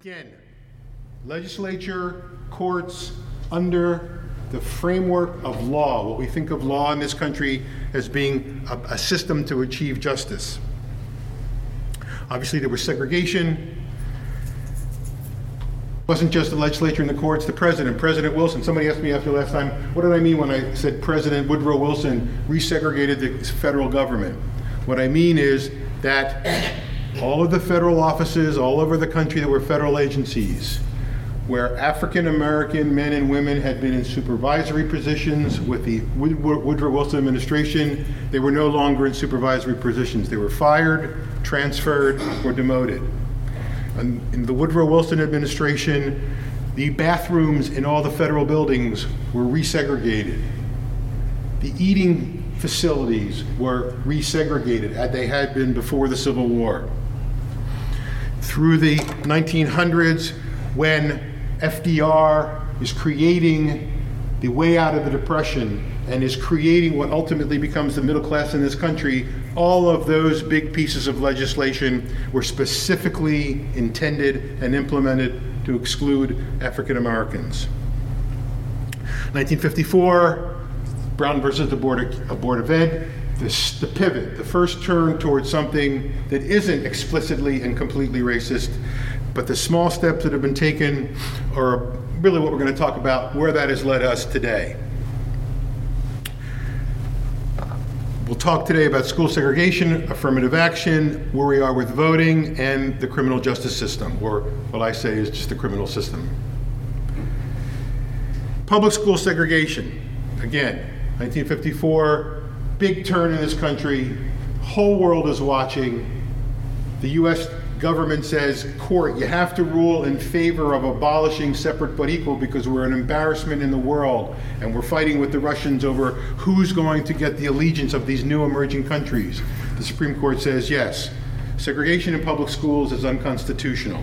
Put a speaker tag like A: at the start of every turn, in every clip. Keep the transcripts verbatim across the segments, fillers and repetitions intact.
A: Again, legislature, courts, under the framework of law, what we think of law in this country as being a, a system to achieve justice. Obviously, there was segregation. It wasn't just the legislature and the courts, the president, President Wilson. Somebody asked me after last time, what did I mean when I said President Woodrow Wilson resegregated the federal government? What I mean is that all of the federal offices all over the country that were federal agencies, where African American men and women had been in supervisory positions with the Woodrow Wilson administration, they were no longer in supervisory positions. They were fired, transferred, or demoted. And in the Woodrow Wilson administration, the bathrooms in all the federal buildings were resegregated. The eating facilities were resegregated as they had been before the Civil War. Through the nineteen hundreds, when F D R is creating the way out of the Depression and is creating what ultimately becomes the middle class in this country, all of those big pieces of legislation were specifically intended and implemented to exclude African Americans. nineteen fifty-four, Brown versus the Board of, Board of Ed, this, the pivot, the first turn towards something that isn't explicitly and completely racist, but the small steps that have been taken are really what we're going to talk about, where that has led us today. We'll talk today about school segregation, affirmative action, where we are with voting, and the criminal justice system, or what I say is just the criminal system. Public school segregation. Again, nineteen fifty-four, big turn in this country. Whole world is watching. The U S government says, court, you have to rule in favor of abolishing separate but equal because we're an embarrassment in the world and we're fighting with the Russians over who's going to get the allegiance of these new emerging countries. The Supreme Court says, yes, segregation in public schools is unconstitutional.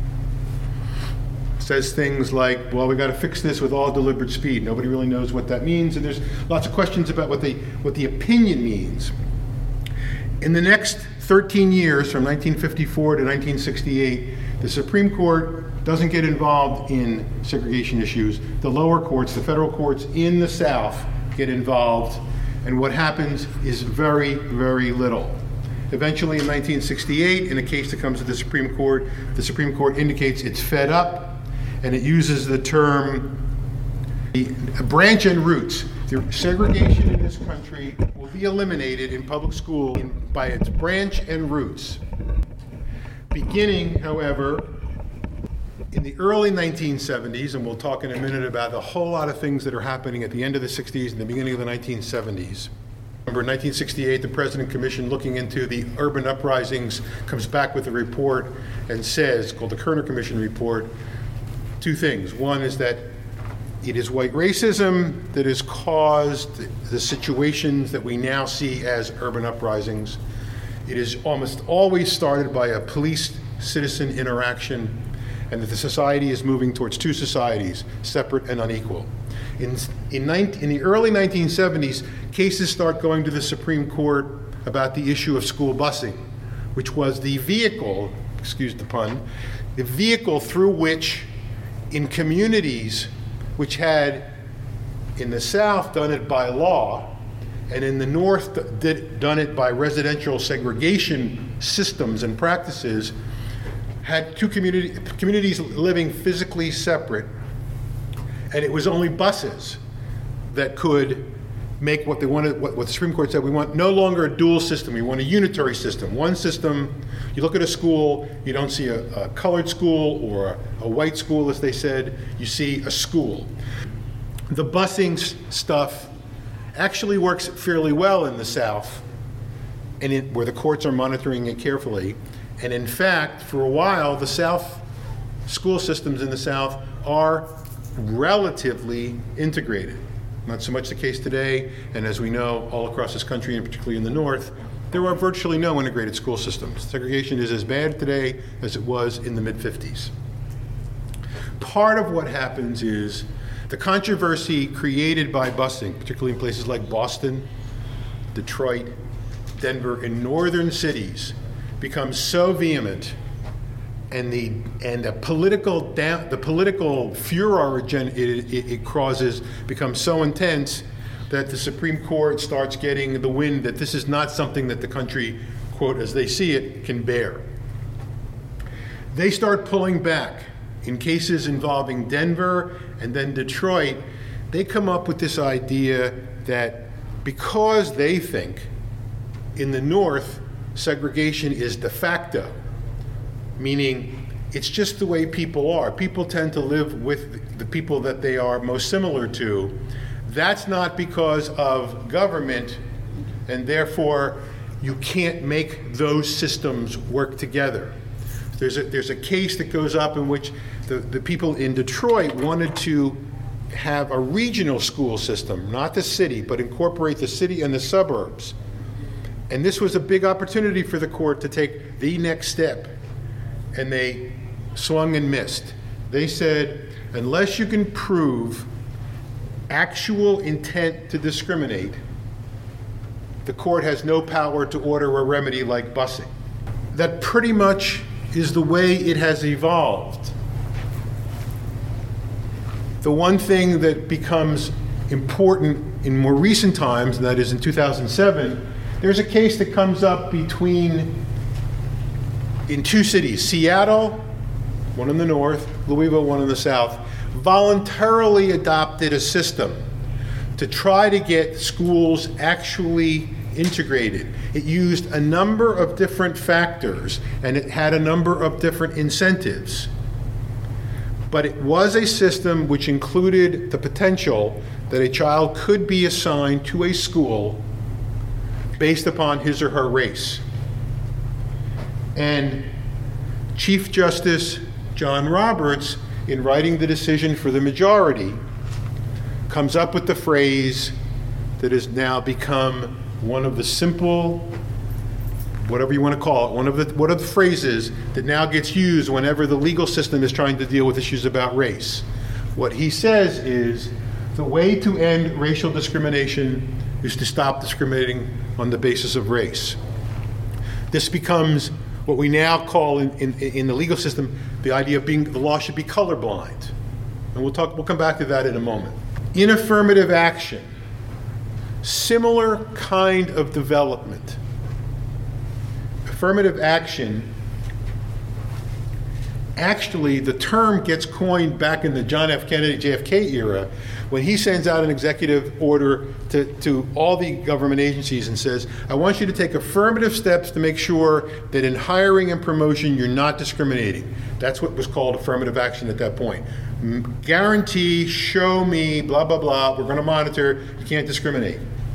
A: Says things like, well, we got to fix this with all deliberate speed. Nobody really knows what that means, and there's lots of questions about what the, what the opinion means. In the next thirteen years, from nineteen fifty-four to nineteen sixty-eight, the Supreme Court doesn't get involved in segregation issues. The lower courts, the federal courts in the South, get involved, and what happens is very, very little. Eventually, in nineteen sixty-eight, in a case that comes to the Supreme Court, the Supreme Court indicates it's fed up, and it uses the term branch and roots. The segregation in this country will be eliminated in public school by its branch and roots. Beginning, however, in the early nineteen seventies, and we'll talk in a minute about a whole lot of things that are happening at the end of the sixties and the beginning of the nineteen seventies. Remember, in nineteen sixty-eight, the President Commission looking into the urban uprisings comes back with a report and says, called the Kerner Commission report, two things. One is that it is white racism that has caused the situations that we now see as urban uprisings. It is almost always started by a police-citizen interaction, and that the society is moving towards two societies, separate and unequal. In, in, in the early nineteen seventies, cases start going to the Supreme Court about the issue of school busing, which was the vehicle, excuse the pun, the vehicle through which, in communities which had, in the South, done it by law, and in the North, did, done it by residential segregation systems and practices, had two community, communities living physically separate, and it was only buses that could make what they wanted, what, what the Supreme Court said, we want no longer a dual system, we want a unitary system. One system, you look at a school, you don't see a, a colored school or a, a white school, as they said, you see a school. The busing stuff actually works fairly well in the South, and it, where the courts are monitoring it carefully. And in fact, for a while, the South, school systems in the South are relatively integrated. Not so much the case today, and as we know, all across this country, and particularly in the North, there are virtually no integrated school systems. Segregation is as bad today as it was in the mid fifties. Part of what happens is the controversy created by busing, particularly in places like Boston, Detroit, Denver, in northern cities, becomes so vehement and the and the political down, the political furor it, it, it causes becomes so intense that the Supreme Court starts getting the wind that this is not something that the country, quote, as they see it, can bear. They start pulling back. In cases involving Denver and then Detroit, they come up with this idea that because they think in the North, segregation is de facto, meaning it's just the way people are. People tend to live with the people that they are most similar to. That's not because of government, and therefore you can't make those systems work together. There's a, there's a case that goes up in which the, the people in Detroit wanted to have a regional school system, not the city, but incorporate the city and the suburbs. And this was a big opportunity for the court to take the next step. And they swung and missed. They said, unless you can prove actual intent to discriminate, the court has no power to order a remedy like busing. That pretty much is the way it has evolved. The one thing that becomes important in more recent times, and that is in two thousand seven, there's a case that comes up between, in two cities, Seattle, one in the north, Louisville, one in the south, voluntarily adopted a system to try to get schools actually integrated. It used a number of different factors, and it had a number of different incentives. But it was a system which included the potential that a child could be assigned to a school based upon his or her race. And Chief Justice John Roberts, in writing the decision for the majority, comes up with the phrase that has now become one of the simple, whatever you want to call it, one of the one of the phrases that now gets used whenever the legal system is trying to deal with issues about race. What he says is, the way to end racial discrimination is to stop discriminating on the basis of race. This becomes what we now call in, in, in the legal system the idea of being, the law should be colorblind. And we'll talk, we'll come back to that in a moment. In affirmative action, similar kind of development. Affirmative action, actually the term gets coined back in the John F. Kennedy, J F K era, when he sends out an executive order to, to all the government agencies and says, I want you to take affirmative steps to make sure that in hiring and promotion you're not discriminating. That's what was called affirmative action at that point. Guarantee, show me, blah, blah, blah, we're going to monitor, you can't discriminate.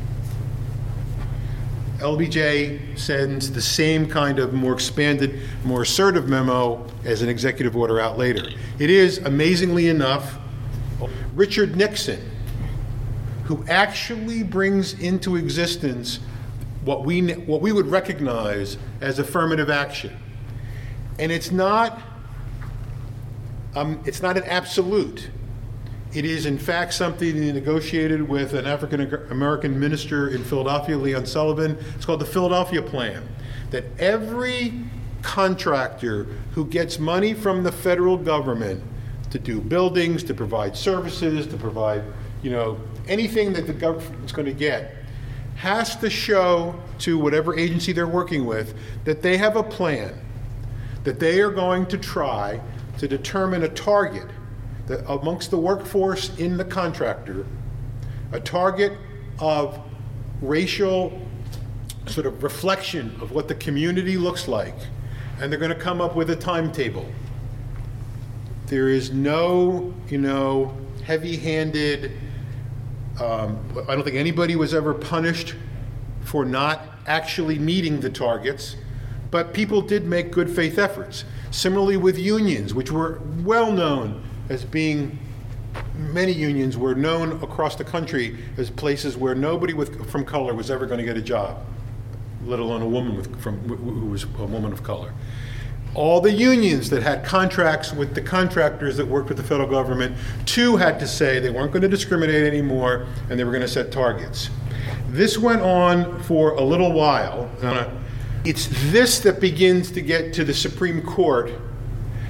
A: L B J sends the same kind of more expanded, more assertive memo as an executive order out later. It is, amazingly enough, Richard Nixon who actually brings into existence what we, what we would recognize as affirmative action. And it's not, um, it's not an absolute. It is, in fact, something he negotiated with an African-American minister in Philadelphia, Leon Sullivan. It's called the Philadelphia Plan, that every contractor who gets money from the federal government to do buildings, to provide services, to provide, you know, anything that the government's going to get, has to show to whatever agency they're working with that they have a plan, that they are going to try to determine a target that amongst the workforce in the contractor, a target of racial sort of reflection of what the community looks like, and they're going to come up with a timetable. There is no, you know, heavy-handed, um, I don't think anybody was ever punished for not actually meeting the targets, but people did make good faith efforts. Similarly with unions, which were well known as being, many unions were known across the country as places where nobody with, from color was ever going to get a job, let alone a woman with, from, who was a woman of color. All the unions that had contracts with the contractors that worked with the federal government, too, had to say they weren't going to discriminate anymore and they were going to set targets. This went on for a little while. It's this that begins to get to the Supreme Court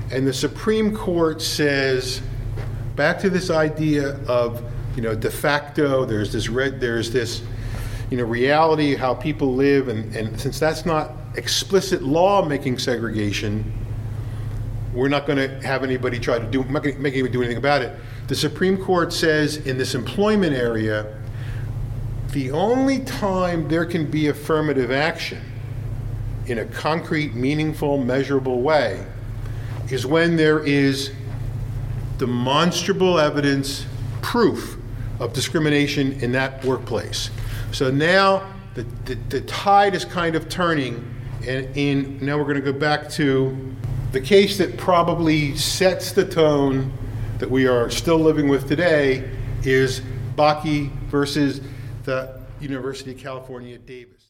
A: And the Supreme Court says, back to this idea of, you know, de facto, there's this red, there's this, you know, reality, how people live, and, and since that's not explicit law making segregation, we're not going to have anybody try to do, we're not going to make anybody do anything about it. The Supreme Court says in this employment area, the only time there can be affirmative action in a concrete, meaningful, measurable way is when there is demonstrable evidence, proof of discrimination in that workplace. So now the, the, the tide is kind of turning, and in, now we're going to go back to the case that probably sets the tone that we are still living with today is Bakke versus the University of California, Davis.